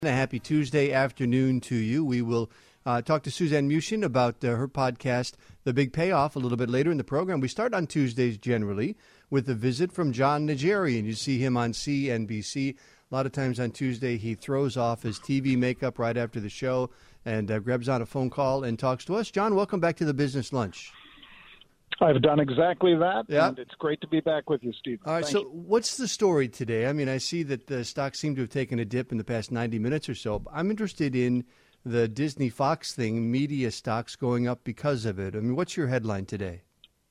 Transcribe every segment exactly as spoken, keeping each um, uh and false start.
A happy Tuesday afternoon to you. We will uh, talk to Suzanne Mushin about uh, her podcast, The Big Payoff, a little bit later in the program. We start on Tuesdays generally with a visit from John Najarian. You see him on C N B C. A lot of times on Tuesday, he throws off his T V makeup right after the show and uh, grabs on a phone call and talks to us. John, welcome back to the Business Lunch. I've done exactly that, yep. and it's great to be back with you, Steve. All right, Thank so you. what's the story today? I mean, I see that the stocks seem to have taken a dip in the past ninety minutes or so. I'm interested in the Disney-Fox thing, media stocks going up because of it. I mean, what's your headline today?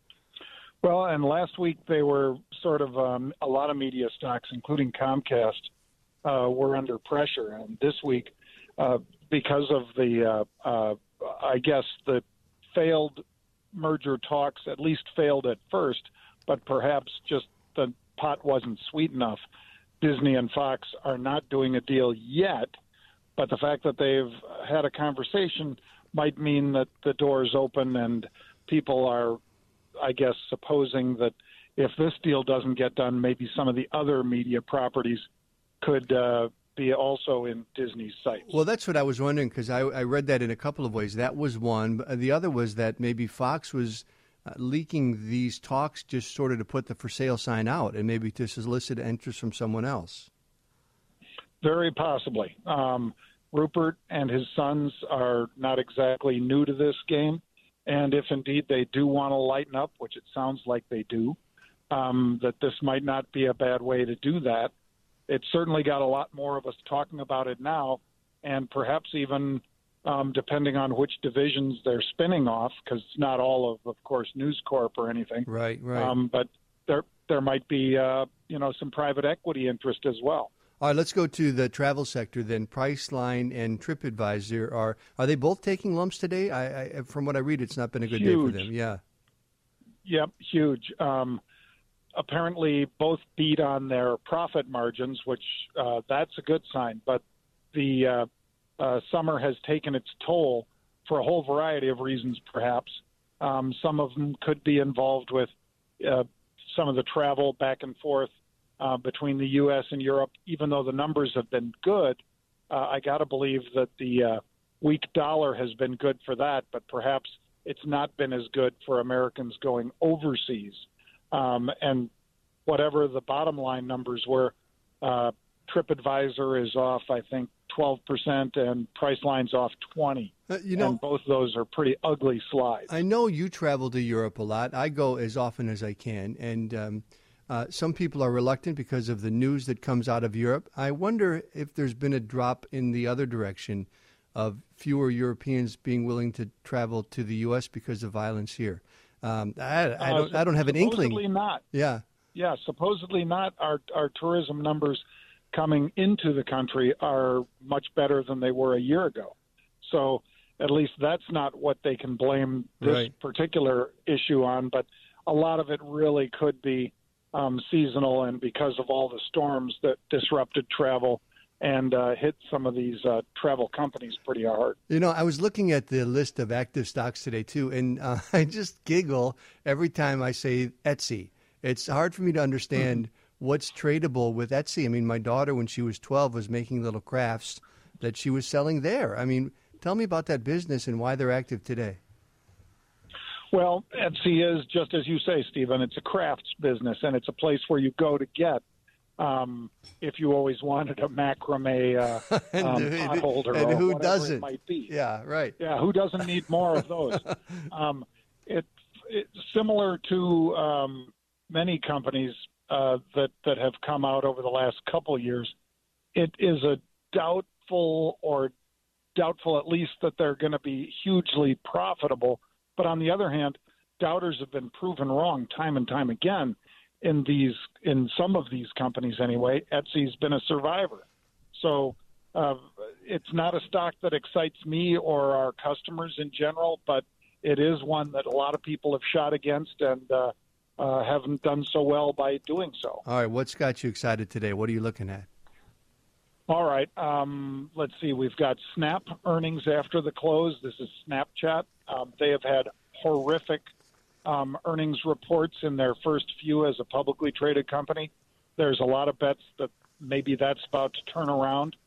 Well, and last week they were sort of um, a lot of media stocks, including Comcast, uh, were under pressure. And this week, uh, because of the, uh, uh, I guess, the failed merger talks, at least failed at first, but perhaps just the pot wasn't sweet enough. Disney and Fox are not doing a deal yet, but the fact that they've had a conversation might mean that the door is open and people are, I guess, supposing that if this deal doesn't get done, maybe some of the other media properties could uh, be also in Disney's sights. Well, that's what I was wondering, because I, I read that in a couple of ways. That was one. The other was that maybe Fox was uh, leaking these talks just sort of to put the for sale sign out and maybe to solicit interest from someone else. Very possibly. Um, Rupert and his sons are not exactly new to this game. And if indeed they do want to lighten up, which it sounds like they do, um, that this might not be a bad way to do that. It's certainly got a lot more of us talking about it now, and perhaps even um, depending on which divisions they're spinning off, because it's not all of, of course, News Corp or anything. Right, right. Um, but there there might be, uh, you know, some private equity interest as well. All right, let's go to the travel sector then. Priceline and TripAdvisor, are are they both taking lumps today? I, I From what I read, it's not been a good Huge. day for them. Yeah. Yep, huge. Um, apparently, both beat on their profit margins, which uh, that's a good sign. But the uh, uh, summer has taken its toll for a whole variety of reasons, perhaps. Um, some of them could be involved with uh, some of the travel back and forth Uh, between the U S and Europe. Even though the numbers have been good, uh, I got to believe that the uh, weak dollar has been good for that, but perhaps it's not been as good for Americans going overseas. Um, and whatever the bottom line numbers were, uh, TripAdvisor is off, I think, twelve percent, and Priceline's off twenty. Uh, you know, and both those are pretty ugly slides. I know you travel to Europe a lot. I go as often as I can, and um, Uh, some people are reluctant because of the news that comes out of Europe. I wonder if there's been a drop in the other direction of fewer Europeans being willing to travel to the U S because of violence here. Um, I, I don't. Uh, I don't have an inkling. Supposedly not. Yeah. Yeah. Supposedly not. Our our tourism numbers coming into the country are much better than they were a year ago. So at least that's not what they can blame this right. particular issue on. But a lot of it really could be Um, seasonal, and because of all the storms that disrupted travel and uh, hit some of these uh, travel companies pretty hard. You know, I was looking at the list of active stocks today, too, and uh, I just giggle every time I say Etsy. It's hard for me to understand mm-hmm. what's tradable with Etsy. I mean, my daughter, when she was twelve, was making little crafts that she was selling there. I mean, tell me about that business and why they're active today. Well, Etsy is, just as you say, Stephen, it's a crafts business, and it's a place where you go to get, um, if you always wanted a macrame uh, um, pot holder and or who whatever doesn't? it might be. Yeah, right. Yeah, who doesn't need more of those? um, it, it's similar to um, many companies uh, that, that have come out over the last couple of years. It is a doubtful or doubtful at least that they're going to be hugely profitable. But on the other hand, doubters have been proven wrong time and time again in these, in some of these companies anyway. Etsy's been a survivor. So uh, it's not a stock that excites me or our customers in general, but it is one that a lot of people have shot against and uh, uh, haven't done so well by doing so. All right, what's got you excited today? What are you looking at? All right, um, let's see. We've got Snap earnings after the close. This is Snapchat. Um, they have had horrific um, earnings reports in their first few as a publicly traded company. There's a lot of bets that maybe that's about to turn around.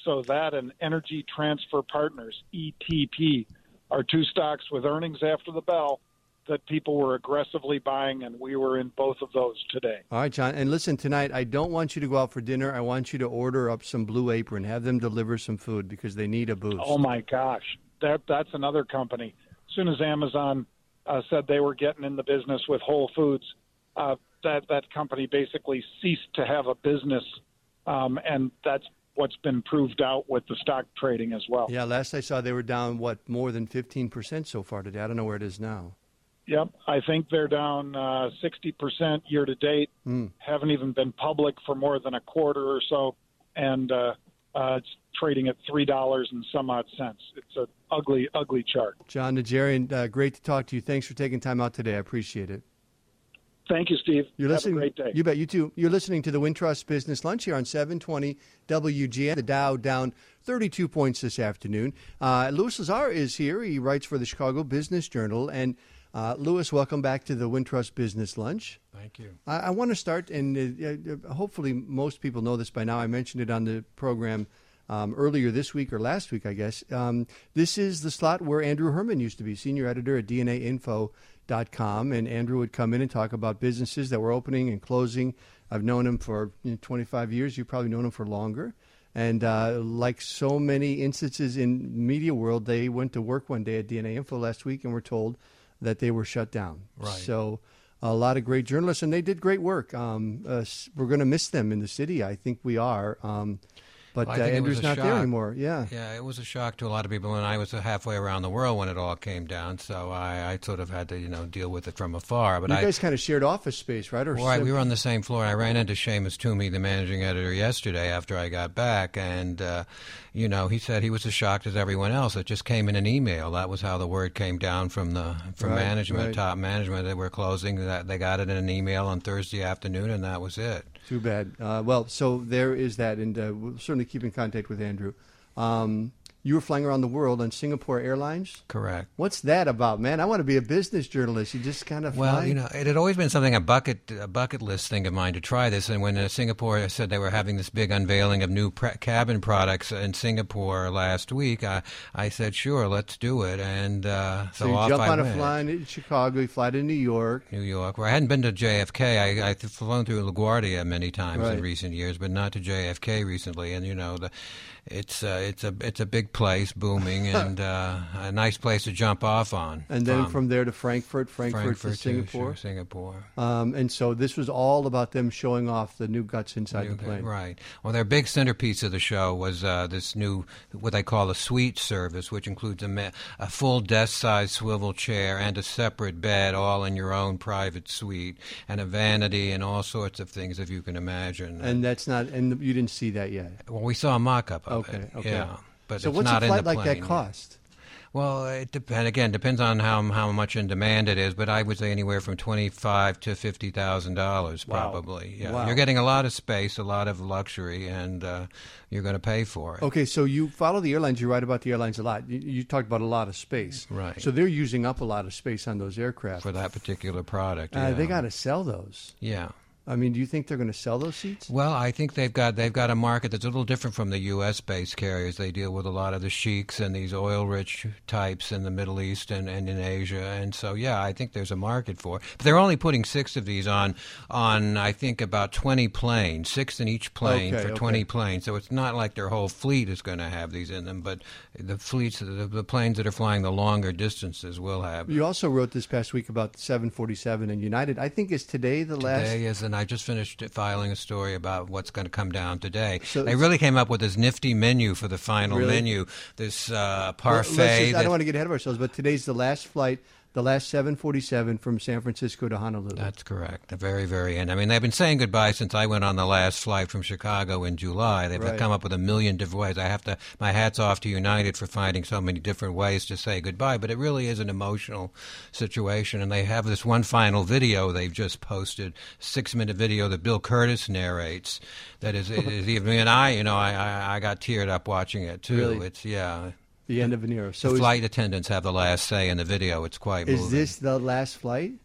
So that and Energy Transfer Partners, E T P, are two stocks with earnings after the bell that people were aggressively buying, and we were in both of those today. All right, John. And listen, tonight, I don't want you to go out for dinner. I want you to order up some Blue Apron. Have them deliver some food because they need a boost. Oh, my gosh. That, that's another company. As soon as Amazon uh, said they were getting in the business with Whole Foods, uh, that, that company basically ceased to have a business, um, and that's what's been proved out with the stock trading as well. Yeah, last I saw, they were down, what, more than fifteen percent so far today. I don't know where it is now. Yep, I think they're down uh, sixty percent year to date. Mm. Haven't even been public for more than a quarter or so, and uh, uh, it's trading at three dollars and some odd cents. It's an ugly, ugly chart. John Najarian, uh, great to talk to you. Thanks for taking time out today. I appreciate it. Thank you, Steve. You're Have listening, a great day. You bet. You too. You're listening to the Wintrust Business Lunch here on seven twenty W G N. The Dow down thirty-two points this afternoon. Uh, Louis Lazar is here. He writes for the Chicago Business Journal. And uh, Louis, welcome back to the Wintrust Business Lunch. Thank you. I, I want to start, and uh, hopefully most people know this by now. I mentioned it on the program um, earlier this week or last week, I guess. Um, this is the slot where Andrew Herman used to be senior editor at D N A Info dot com, and Andrew would come in and talk about businesses that were opening and closing. I've known him for you know, twenty-five years. You've probably known him for longer. And uh, like so many instances in media world, they went to work one day at D N A Info last week and were told that they were shut down. Right. So a lot of great journalists, and they did great work. Um, uh, we're going to miss them in the city. I think we are. Um, But well, uh, I think it Andrew's was a not shock. there anymore. Yeah. Yeah, it was a shock to a lot of people, and I was halfway around the world when it all came down, so I, I sort of had to, you know, deal with it from afar. But you I, guys kind of shared office space, right? Or right, we were on the same floor. I ran into Seamus Toomey, the managing editor, yesterday after I got back, and, uh, you know, he said he was as shocked as everyone else. It just came in an email. That was how the word came down from the from Right, management, right. top management. They were closing. That They got it in an email on Thursday afternoon, and that was it. Too bad. Uh, well, so there is that, and uh, we'll certainly keep in contact with Andrew. Um, you were flying around the world on Singapore Airlines? Correct. What's that about, man? I want to be a business journalist. You just kind of fly? Well, you know, it had always been something, a bucket a bucket list thing of mine to try this. And when uh, Singapore said they were having this big unveiling of new pre- cabin products in Singapore last week, I, I said, sure, let's do it. And uh, so, so you off jump I on a went. flight in Chicago, you fly to New York. New York, where I hadn't been to J F K. I, I've flown through LaGuardia many times Right. in recent years, but not to J F K recently. And you know, the, it's uh, it's a it's a big place, booming, and uh, a nice place to jump off on. And then Um, from there to Frankfurt, Frankfurt, Frankfurt to Singapore. To Singapore. Um, and so this was all about them showing off the new guts inside the plane. Right. Well, their big centerpiece of the show was uh, this new, what they call a suite service, which includes a, ma- a full desk-sized swivel chair and a separate bed, all in your own private suite, and a vanity and all sorts of things, if you can imagine. And that's not, and you didn't see that yet. well, we saw a mock-up of Okay, it. okay. Yeah, but So it's what's not a in flight the like plane that yet. cost? Well, it depend again depends on how how much in demand it is, but I would say anywhere from twenty five to fifty thousand dollars, Wow. probably. Yeah, Wow. you're getting a lot of space, a lot of luxury, and uh, you're going to pay for it. Okay, so you follow the airlines. You write about the airlines a lot. You, you talked about a lot of space. Right. So they're using up a lot of space on those aircraft. For that particular product. Uh, Yeah. They got to sell those. Yeah. I mean, do you think they're going to sell those seats? Well, I think they've got they've got a market that's a little different from the U S based carriers. They deal with a lot of the sheiks and these oil rich types in the Middle East and, and in Asia, and so yeah, I think there's a market for it. But they're only putting six of these on on I think about twenty planes, six in each plane Okay, for okay. twenty planes. So it's not like their whole fleet is going to have these in them, but the fleets, the, the planes that are flying the longer distances will have. You also wrote this past week about the seven forty-seven and United. I think is today the last. Today is, and I just finished filing a story about what's going to come down today. So they it's- really came up with this nifty menu for the final Really? menu, this uh, Well, let's parfait. just- I that- don't want to get ahead of ourselves, but today's the last flight, the last seven forty-seven from San Francisco to Honolulu. That's correct. The very, very end. I mean, they've been saying goodbye since I went on the last flight from Chicago in July. They've Right. come up with a million different ways. I have to, my hat's off to United for finding so many different ways to say goodbye, but it really is an emotional situation. And they have this one final video they've just posted, six-minute video that Bill Curtis narrates. That is, is even and I, you know, I, I, I got teared up watching it too. Really? It's yeah. The end of an era. So the is, flight attendants have the last say in the video. It's quite is moving. this the last flight?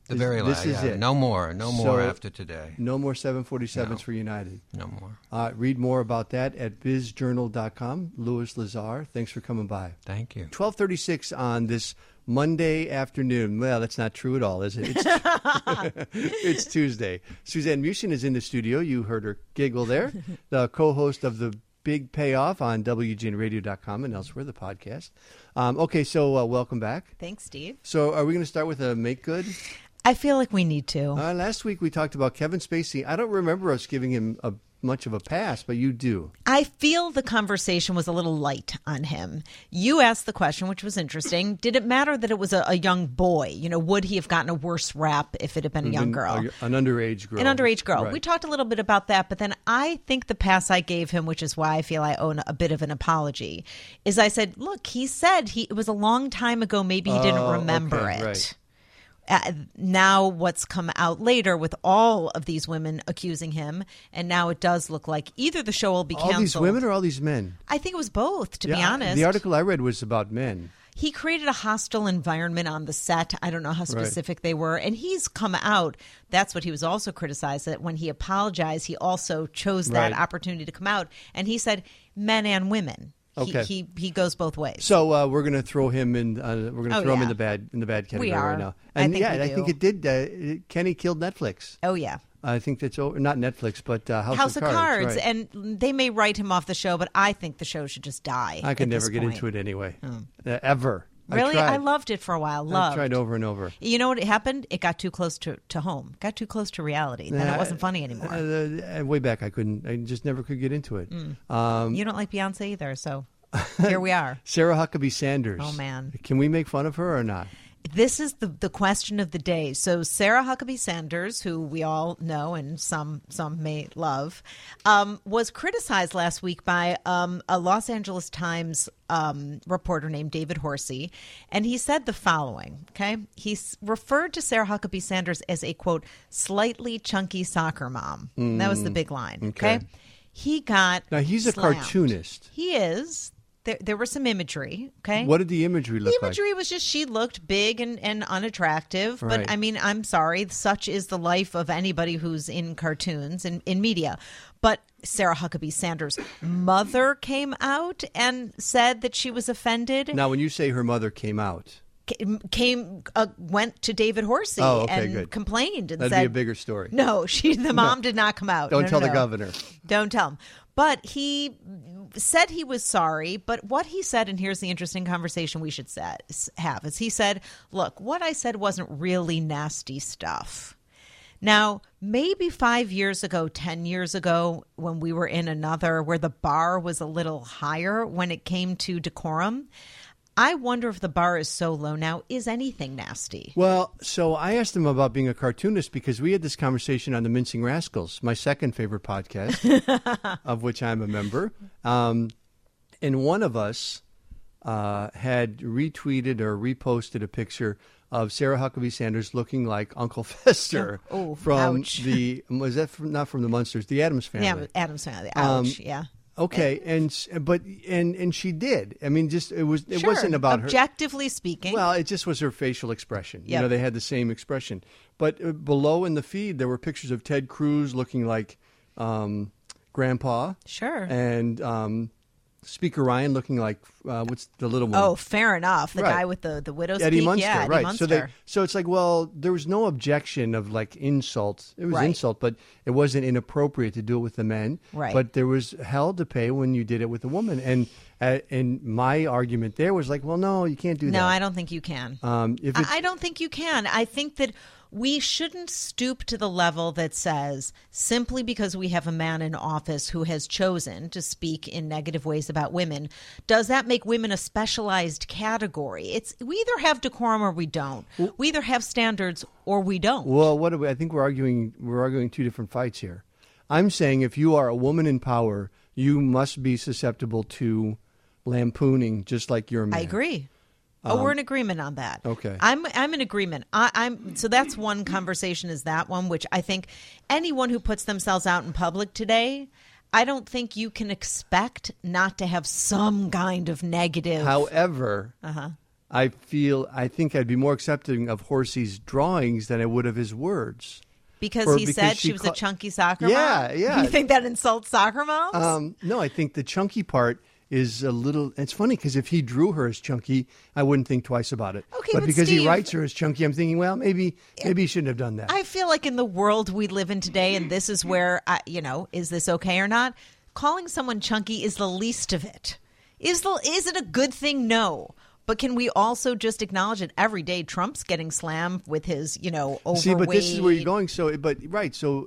The This- very this last. is yeah. it. No more. No more So- after today. No more seven forty-sevens No. for United. No more. Uh, read more about that at biz journal dot com. Louis Lazar, thanks for coming by. Thank you. twelve thirty-six on this Monday afternoon. Well, that's not true at all, is it? It's, it's Tuesday. Suzanne Mushin is in the studio. You heard her giggle there. The co-host of the Big Payoff on W G N radio dot com and elsewhere, the podcast. Um, okay, so uh, welcome back. Thanks, Steve. So are we going to start with a make good? I feel like we need to. Uh, last week we talked about Kevin Spacey. I don't remember us giving him a, much of a pass, but you do. I feel the conversation was a little light on him. You asked the question, which was interesting. Did it matter that it was a, a young boy? You know, would he have gotten a worse rap if it had been a young girl? A- an underage girl. An underage girl. Right. We talked a little bit about that, but then I think the pass I gave him, which is why I feel I owe a bit of an apology, is I said, look, he said he it was a long time ago. Maybe he didn't Oh, remember okay, it. right. Uh, now what's come out later with all of these women accusing him, and now it does look like either the show will be All canceled. these women or all these men? I think it was both, to Yeah, be I- honest. The article I read was about men. He created a hostile environment on the set. I don't know how specific they were. And he's come out. That's what he was also criticized, that when he apologized, he also chose that Right. opportunity to come out. And he said men and women. Okay. He, he, he goes both ways. So uh, we're going to throw him in. Uh, we're going to Oh, throw him yeah. in the bad in the bad category We are. right now. I And think yeah, we I do. think it did. Uh, it- Kenny killed Netflix. Oh, yeah. I think that's over. Not Netflix, but uh, House, House of of Cards. Cards. right. And they may write him off the show, but I think the show should just die. I could at never this get point. into it anyway, uh, ever. Really? I, I, tried. loved it for a while. I Loved. tried over and over. You know what happened? It got too close to, to home. Got too close to reality. Then Uh, it wasn't funny anymore. Uh, uh, way back, I couldn't. I just never could get into it. Um, You don't like Beyonce either, so here we are. Sarah Huckabee Sanders. Oh, man. Can we make fun of her or not? This is the, the question of the day. So Sarah Huckabee Sanders, who we all know and some some may love, um, was criticized last week by um, a Los Angeles Times um, reporter named David Horsey. And he said the following, okay? He s- referred to Sarah Huckabee Sanders as a, quote, slightly chunky soccer mom. That was the big line, okay? okay. He got Now he's a slammed. cartoonist. He is. There, there was some imagery, okay? What did the imagery look The imagery was just she looked big and, and unattractive. Right. But I mean, I'm sorry, such is the life of anybody who's in cartoons and in media. But Sarah Huckabee Sanders' mother came out and said that she was offended. like? Now, when you say her mother came out, Came, came uh, went to David Horsey Oh, okay, and good. complained and that'd said, be a bigger story. No, she the mom did not come out. Don't No, no, tell the no. governor. Don't tell him. But he said he was sorry. But what he said, and here's the interesting conversation we should set, have, is he said, look, what I said wasn't really nasty stuff. Now, maybe five years ago, ten years ago, when we were in another, where the bar was a little higher when it came to decorum, I wonder if the bar is so low now, is anything nasty? Well, so I asked him about being a cartoonist because we had this conversation on the Mincing Rascals, my second favorite podcast, of which I'm a member. Um, and one of us uh, had retweeted or reposted a picture of Sarah Huckabee Sanders looking like Uncle Fester Oh, oh, from ouch. the was that from, not from the Munsters, the Addams Family. Yeah, Adam's family. Um, Ouch, yeah. Okay, and s- but and and she did. I mean, just it was it Sure. wasn't about her. Objectively speaking. Well, it just was her facial expression. You Yep. know, they had the same expression. But uh, below in the feed, there were pictures of Ted Cruz looking like um, Grandpa, sure. and um, Speaker Ryan looking like uh, what's the little one? Oh, fair enough. The Right. guy with the, the widow's Eddie peak. Munster, yeah, Eddie right? Munster. So they, so it's like, well, there was no objection of like insult. It was Right. insult, but it wasn't inappropriate to do it with the men. Right. But there was hell to pay when you did it with a woman, and uh, and my argument there was like, well, no, you can't do that. No, I don't think you can. Um, if it's, I I don't think you can. I think that we shouldn't stoop to the level that says simply because we have a man in office who has chosen to speak in negative ways about women, does that make women a specialized category? It's we either have decorum or we don't. We either have standards or we don't. Well, what do we, I think we're arguing we're arguing two different fights here. I'm saying if you are a woman in power, you must be susceptible to lampooning, just like you're a man. I agree. Oh, we're in agreement on that. okay. I'm I'm in agreement. I, I'm so that's one conversation is that one, which I think anyone who puts themselves out in public today, I don't think you can expect not to have some kind of negative. However, uh-huh. I feel I think I'd be more accepting of Horsey's drawings than I would of his words. Because Or he because said she she was ca- a chunky soccer Yeah, mom? yeah. You think that insults soccer moms? Um, no, I think the chunky part is a little. It's funny because if he drew her as chunky, I wouldn't think twice about it. Okay, but, but because Steve- he writes her as chunky, I'm thinking, well, maybe maybe he shouldn't have done that. I feel like in the world we live in today, and this is where, I, you know, is this okay or not? Calling someone chunky is the least of it. Is the is it a good thing? No. But can we also just acknowledge that every day Trump's getting slammed with his, you know, overweight? See, but this is where you're going. So, but right, so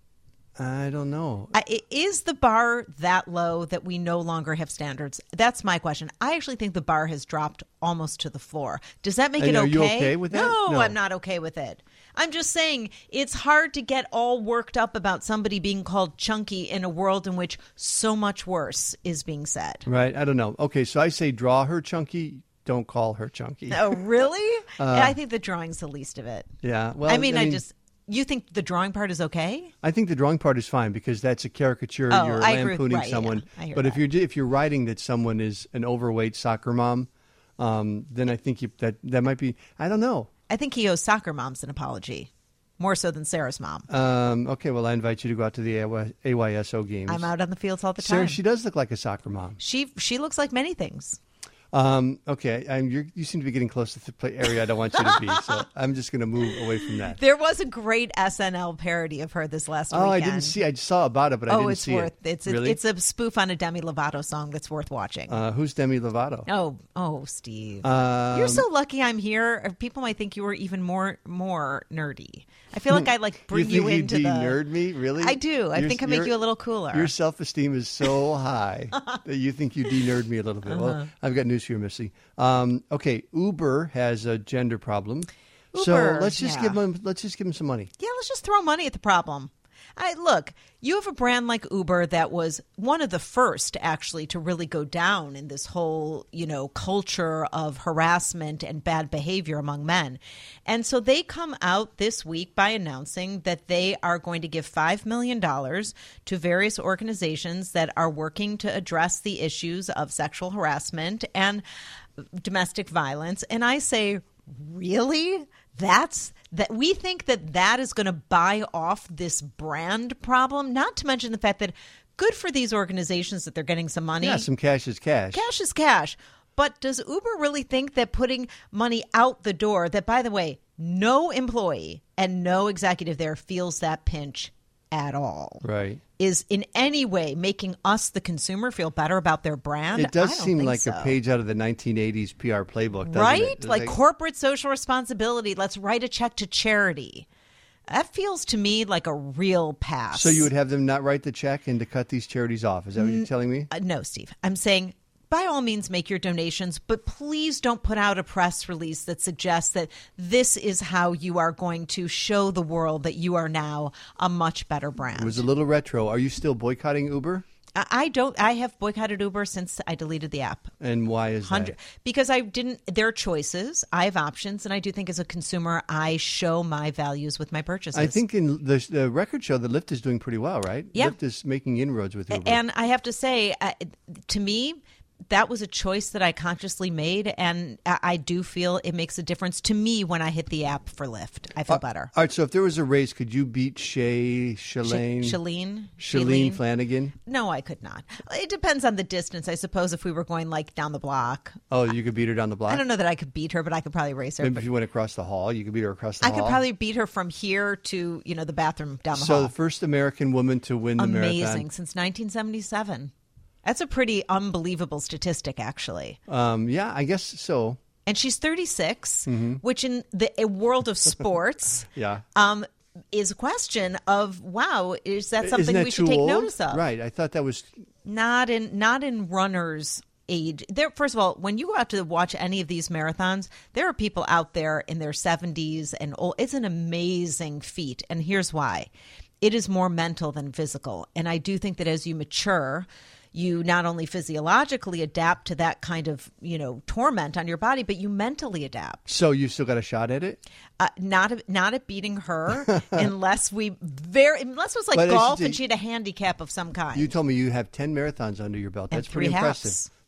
I don't know. I, is the bar that low that we no longer have standards? That's my question. I actually think the bar has dropped almost to the floor. Does that make And it are okay? you okay with that? No, No. I'm not okay with it. I'm just saying it's hard to get all worked up about somebody being called chunky in a world in which so much worse is being said. Right, I don't know. Okay, so I say draw her chunky. Don't call her chunky. Oh, really? Uh, I think the drawing's the least of it. Yeah. Well, I mean, I just. You think the drawing part is okay? I think the drawing part is fine because that's a caricature. Oh, you're I agree with- lampooning right, yeah, someone. I hear but if that. you're if you're writing that someone is an overweight soccer mom, um, then I think you, that that might be. I don't know. I think he owes soccer moms an apology, more so than Sarah's mom. Um, okay, well, I invite you to go out to the A Y S O games. I'm out on the fields all the Sarah, time. she does look like a soccer mom. She she looks like many things. Um, okay, I'm, you're, you seem to be getting close to the play area I don't want you to be, so I'm just going to move away from that. There was a great S N L parody of her this last Oh, weekend. I didn't see. I saw about it, but I Oh, didn't it's see worth it. it's a, really? it's a spoof on a Demi Lovato song that's worth watching. Uh, who's Demi Lovato? oh, oh, Steve, Um, you're so lucky I'm here. People might think you were even more more nerdy. I feel like I like bring you, you, think into you the. de-nerd me, really? I do. I You're- think I make you're- you a little cooler. Your self-esteem is so high that you think you de-nerd me a little bit. Uh-huh. Well, I've got news for you, Missy. Um, okay, Uber has a gender problem, so Uber, let's just yeah. give them. Let's just give them some money. Yeah, let's just throw money at the problem. I, look, you have a brand like Uber that was one of the first actually to really go down in this whole, you know, culture of harassment and bad behavior among men. And so they come out this week by announcing that they are going to give five million dollars to various organizations that are working to address the issues of sexual harassment and domestic violence. And I say, really? That's that we think that that is going to buy off this brand problem, not to mention the fact that good for these organizations that they're getting some money. Yeah, some cash is cash. Cash is cash. But does Uber really think that putting money out the door, that, by the way, no employee and no executive there feels that pinch at all, Right. is in any way making us, the consumer, feel better about their brand? It does I don't seem think like so. a page out of the nineteen eighties P R playbook, doesn't Right? it? It's Like corporate social responsibility. Let's write a check to charity. That feels to me like a real pass. So you would have them not write the check and to cut these charities off. Is that what you're telling me? Uh, no, Steve. I'm saying by all means make your donations, but please don't put out a press release that suggests that this is how you are going to show the world that you are now a much better brand. It was a little retro. Are you still boycotting Uber? I I don't. I have boycotted Uber since I deleted the app. And why is Hundred that? because I didn't. There are choices. I have options, and I do think as a consumer, I show my values with my purchases. I think in the, the record show, the Lyft is doing pretty well, right? Yeah. Lyft is making inroads with Uber. And I have to say, uh, to me, that was a choice that I consciously made, and I, I do feel it makes a difference to me when I hit the app for Lyft. I feel better. All right, so if there was a race, could you beat Shay, Shalane, Sh- Shalene? Shalene Flanagan? No, I could not. It depends on the distance, I suppose. If we were going like down the block, Oh, you could beat her down the block? I don't know that I could beat her, but I could probably race her. Maybe But if you went across the hall, you could beat her across the I hall. could probably beat her from here to you know the bathroom down the So hall. the first American woman to win the Amazing marathon. since nineteen seventy-seven. That's a pretty unbelievable statistic, actually. Um, yeah, I guess so. And she's thirty-six, which in the a world of sports, Yeah. um, is a question of wow, is that something Isn't that we too should take old? notice of? Right. I thought that was. Not in not in runners' age. There, first of all, when you go out to watch any of these marathons, there are people out there in their seventies and old. It's an amazing feat, and here's why: it is more mental than physical. And I do think that as you mature, you not only physiologically adapt to that kind of, you know, torment on your body, but you mentally adapt. So you still got a shot at it? Uh, not not at beating her, unless we very unless it was like But I golf should and say- she had a handicap of some kind. You told me you have ten marathons under your belt. And That's pretty three impressive. halves.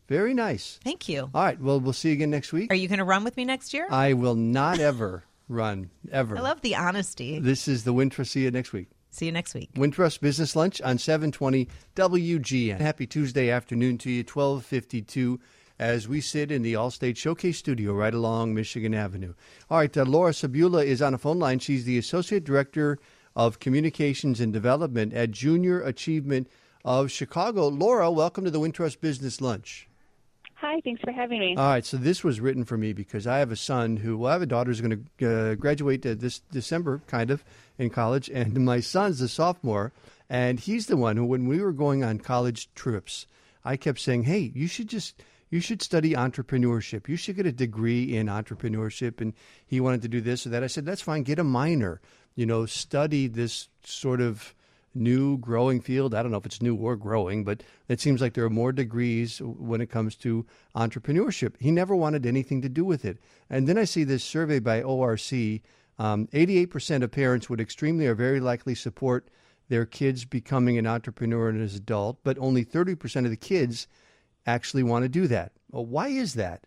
Very nice. Thank you. All right. Well, we'll see you again next week. Are you going to run with me next year? I will not ever run, ever. I love the honesty. This is the Wintrust. See you next week. See you next week. Wintrust Business Lunch on seven twenty W G N. Happy Tuesday afternoon to you, twelve fifty-two, as we sit in the Allstate Showcase studio right along Michigan Avenue. All right, uh, Laura Sabula is on a phone line. She's the Associate Director of Communications and Development at Junior Achievement of Chicago. Laura, welcome to the Wintrust Business Lunch. Hi, thanks for having me. All right, so this was written for me because I have a son who, well, I have a daughter who's going to uh, graduate uh, this December, kind of, in college, and my son's a sophomore, and he's the one who, when we were going on college trips, I kept saying, hey, you should just, you should study entrepreneurship. You should get a degree in entrepreneurship, and he wanted to do this or that. I said, that's fine, get a minor, you know, study this sort of new growing field. I don't know if it's new or growing, but it seems like there are more degrees when it comes to entrepreneurship. He never wanted anything to do with it. And then I see this survey by O R C. Um, eighty-eight percent of parents would extremely or very likely support their kids becoming an entrepreneur as an adult, but only thirty percent of the kids actually want to do that. Well, why is that?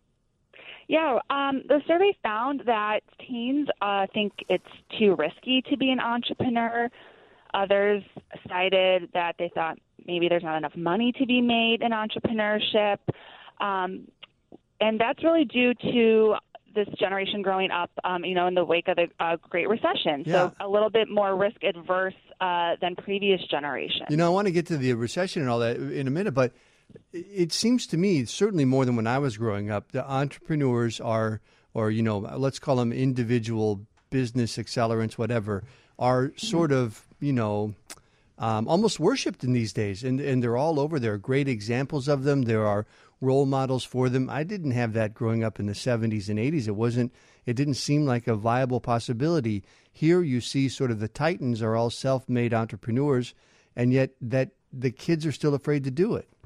Yeah, um, the survey found that teens uh, think it's too risky to be an entrepreneur. Others cited that they thought maybe there's not enough money to be made in entrepreneurship. Um, and that's really due to this generation growing up, um, you know, in the wake of the uh, Great Recession. Yeah. So a little bit more risk adverse uh, than previous generations. You know, I want to get to the recession and all that in a minute, but it seems to me, certainly more than when I was growing up, the entrepreneurs are, or, you know, let's call them individual business accelerants, whatever, are sort of, you know, um, almost worshipped in these days. And, and they're all over. There are great examples of them. There are role models for them. I didn't have that growing up in the seventies and eighties. It wasn't, it didn't seem like a viable possibility. Here you see sort of the titans are all self-made entrepreneurs, and yet that the kids are still afraid to do it.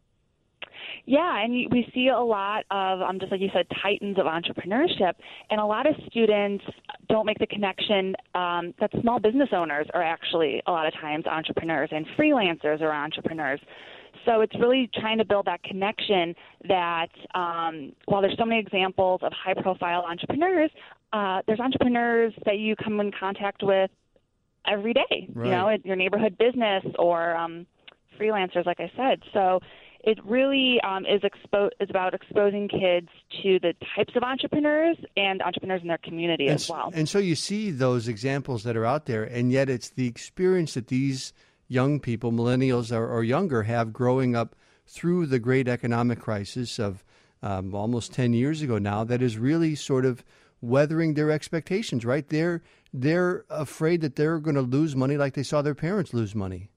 Yeah, and we see a lot of, um, just like you said, titans of entrepreneurship, and a lot of students don't make the connection um, that small business owners are actually a lot of times entrepreneurs and freelancers are entrepreneurs. So it's really trying to build that connection that um, while there's so many examples of high-profile entrepreneurs, uh, there's entrepreneurs that you come in contact with every day, right. you know, at your neighborhood business or um, freelancers, like I said. So it really um, is expo- is about exposing kids to the types of entrepreneurs and entrepreneurs in their community and, as well. And so you see those examples that are out there, and yet it's the experience that these young people, millennials or, or younger, have growing up through the great economic crisis of um, almost ten years ago now that is really sort of weathering their expectations, right? They're, they're afraid that they're going to lose money like they saw their parents lose money.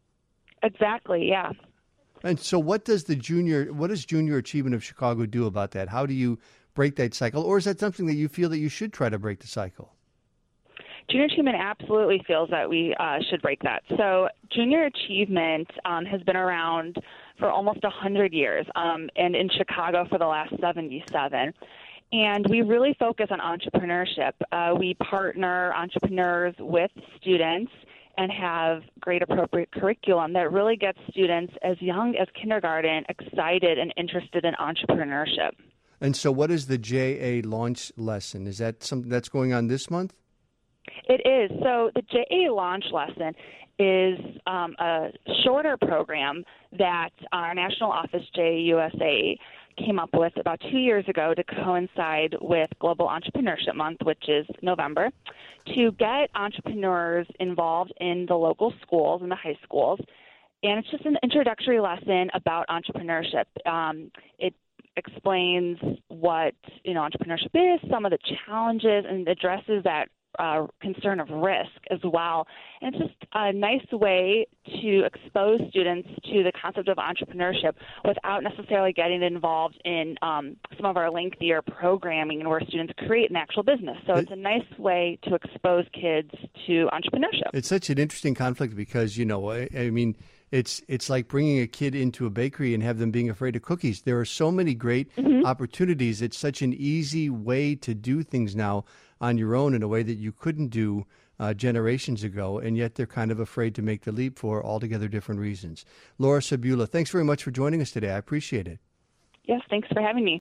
Exactly, yeah. And so what does the junior, what does Junior Achievement of Chicago do about that? How do you break that cycle? Or is that something that you feel that you should try to break the cycle? Junior Achievement absolutely feels that we uh, should break that. So Junior Achievement um, has been around for almost one hundred years, um, and in Chicago for the last seventy-seven. And we really focus on entrepreneurship. Uh, we partner entrepreneurs with students and have great appropriate curriculum that really gets students as young as kindergarten excited and interested in entrepreneurship. And so what is the J A launch lesson? Is that something that's going on this month? It is. So the J A launch lesson is um, a shorter program that our national office, J A U S A, came up with about two years ago to coincide with Global Entrepreneurship Month, which is November, to get entrepreneurs involved in the local schools and the high schools. And it's just an introductory lesson about entrepreneurship. Um, it explains what, you know, entrepreneurship is, some of the challenges, and addresses that Uh, concern of risk as well. And it's just a nice way to expose students to the concept of entrepreneurship without necessarily getting involved in um, some of our lengthier programming where students create an actual business. So it's a nice way to expose kids to entrepreneurship. It's such an interesting conflict because, you know, I, I mean, it's it's like bringing a kid into a bakery and have them being afraid of cookies. There are so many great mm-hmm. opportunities. It's such an easy way to do things now on your own in a way that you couldn't do uh, generations ago, and yet they're kind of afraid to make the leap for altogether different reasons. Laura Sabula, thanks very much for joining us today. I appreciate it. Yes, thanks for having me.